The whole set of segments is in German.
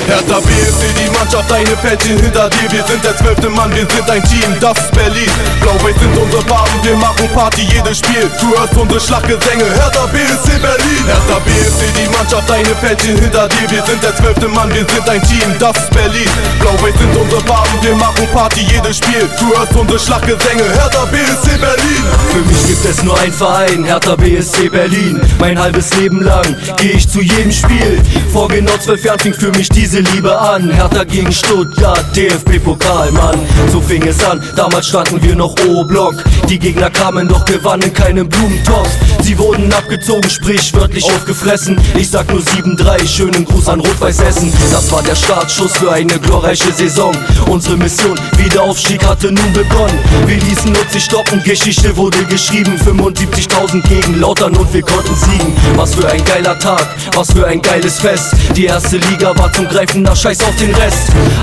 Hertha BSC, die Mannschaft, deine Päckchen hinter dir. Wir sind der 12. Mann, wir sind ein Team, das ist Berlin. Blau-Weiß sind unsere Farben, wir machen Party jedes Spiel. Du hörst unsere Schlachtgesänge, Hertha BSC Berlin. Hertha BSC, die Mannschaft, deine Päckchen hinter dir. Wir sind der 12. Mann, wir sind ein Team, das ist Berlin. Blau-Weiß sind unsere Farben, wir machen Party jedes Spiel. Du hörst unsere Schlachtgesänge, Hertha BSC Berlin. Für mich gibt es nur einen Verein, Hertha BSC Berlin. Mein halbes Leben lang geh ich zu jedem Spiel. Vor genau 12 Jahren fing für mich diese Liebe an. Hertha gegen Stuttgart, DFB-Pokal, Mann. So fing es an, damals standen wir noch O-Block. Die Gegner kamen, doch gewannen keinen Blumentopf. Sie wurden abgezogen, sprichwörtlich aufgefressen. Ich sag nur 7-3, schönen Gruß an Rot-Weiß Essen. Das war der Startschuss für eine glorreiche Saison. Unsere Mission, Wiederaufstieg hatte nun begonnen. Wir ließen uns nicht stoppen, Geschichte wurde geschrieben. 75.000 gegen Lautern und wir konnten siegen. Was für ein geiler Tag, was für ein geiles Fest. Die erste Liga war zum Greifen, nach Scheiß auf den Rest.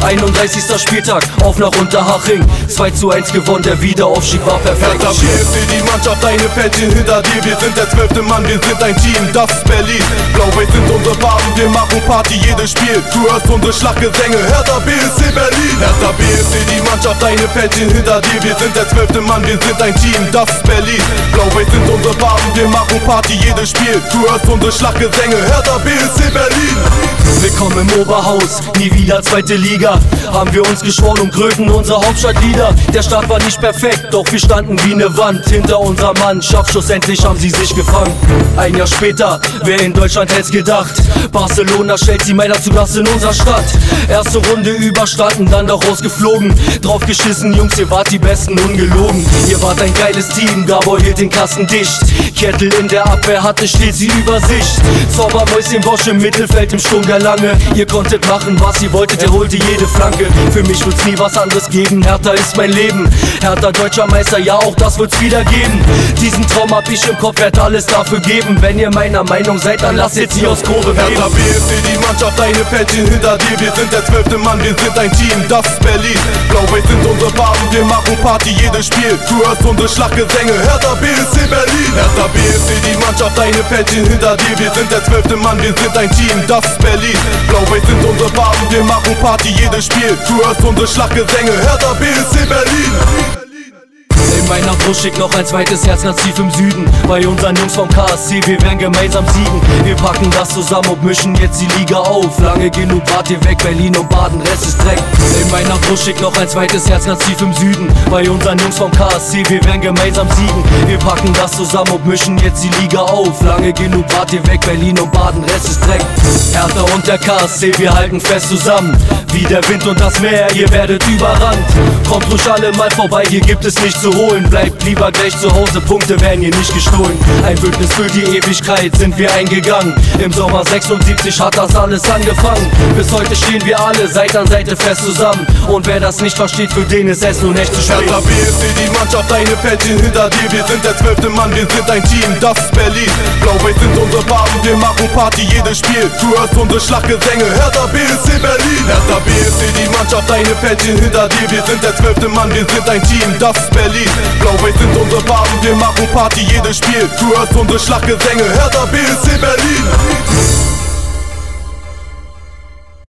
31. Spieltag, auf nach Unterhaching. 2:1 gewonnen, der Wiederaufstieg war perfekt. Hertha BSC, die Mannschaft, deine Päckchen hinter dir. Wir sind der 12. Mann, wir sind ein Team, das ist Berlin. Blau-Weiß sind unsere Farben, wir machen Party jedes Spiel. Du hörst unsere Schlachtgesänge, Hertha BSC Berlin. Hertha BSC, die Mannschaft, deine Päckchen hinter dir. Wir sind der 12. Mann, wir sind ein Team, das ist Berlin. Blau-Weiß sind unsere Farben, wir machen Party jedes Spiel. Du hörst unsere Schlachtgesänge, Hertha BSC Berlin. Willkommen im Oberhaus, nie wieder zweite Liga. Haben wir uns geschworen und gröten unsere Hauptstadtlieder. Der Start war nicht perfekt, doch wir standen wie ne Wand hinter unserer Mannschaft. Schlussendlich haben sie sich gefangen. Ein Jahr später, wer in Deutschland hätt's gedacht? Barcelona stellt sie Männer zu Gast in unserer Stadt. Erste Runde überstanden, dann doch rausgeflogen. Draufgeschissen, Jungs, ihr wart die Besten, ungelogen. Ihr wart ein geiles Team, Gabor hielt den Kasten dicht. Kettel in der Abwehr hatte stets die Übersicht. Zaubermäuschen Bosch im Mittelfeld, im Sturm der Lange. Ihr konntet machen, was ihr wolltet, er holte jede Flanke. Für mich wird's nie was anderes geben, Hertha ist mein Leben. Hertha deutscher Meister, ja auch das wird's wieder geben. Diesen Traum hab ich im Kopf, werd alles dafür geben. Wenn ihr meiner Meinung seid, dann lasst jetzt sie aus Kurve geben. Hertha BSC, die Mannschaft, deine Päckchen hinter dir. Wir sind der 12. Mann, wir sind ein Team, das ist Berlin. Blau-Weiß sind unsere Farben, wir machen Party jedes Spiel. Du hörst unsere Schlachtgesänge, Hertha BSC Berlin. Hertha BSC, die Mannschaft, deine Päckchen hinter dir. Wir sind der 12. Mann, wir sind ein Team, das ist Berlin. Blau-Weiß sind unsere Farben, wir machen Party jedes Spiel. Du hörst unsere Schlachtgesänge, Hertha BSC Berlin. In meiner Brust schickt noch ein zweites Herz ganz tief im Süden. Bei unseren Jungs vom KSC, wir werden gemeinsam siegen. Wir packen das zusammen und mischen jetzt die Liga auf. Lange genug wart ihr weg, Berlin und Baden, Rest ist Dreck. In meiner Brust schickt noch ein zweites Herz ganz tief im Süden. Bei unseren Jungs vom KSC, wir werden gemeinsam siegen. Wir packen das zusammen und mischen jetzt die Liga auf. Lange genug wart ihr weg, Berlin und Baden, Rest ist Dreck. Hertha und der KSC, wir halten fest zusammen. Wie der Wind und das Meer, ihr werdet überrannt. Kommt ruhig alle mal vorbei, hier gibt es nichts zu holen. Bleibt lieber gleich zu Hause, Punkte werden hier nicht gestohlen. Ein Bündnis für die Ewigkeit sind wir eingegangen. Im Sommer 76 hat das alles angefangen. Bis heute stehen wir alle Seite an Seite fest zusammen. Und wer das nicht versteht, für den ist es nun echt zu spät. Hertha BSC, die Mannschaft, deine Päckchen hinter dir. Wir sind der 12. Mann, wir sind ein Team, das ist Berlin. Blau-Weiß sind unsere Farben, wir machen Party jedes Spiel. Du hörst unsere Schlachtgesänge, Hertha BSC Berlin. Hertha BSC, die Mannschaft, deine Päckchen hinter dir. Wir sind der 12. Mann, wir sind ein Team, das ist Berlin. Blau-Weiß sind unsere Farben, wir machen Party jedes Spiel. Du hörst unsere Schlachtgesänge, Hertha BSC Berlin.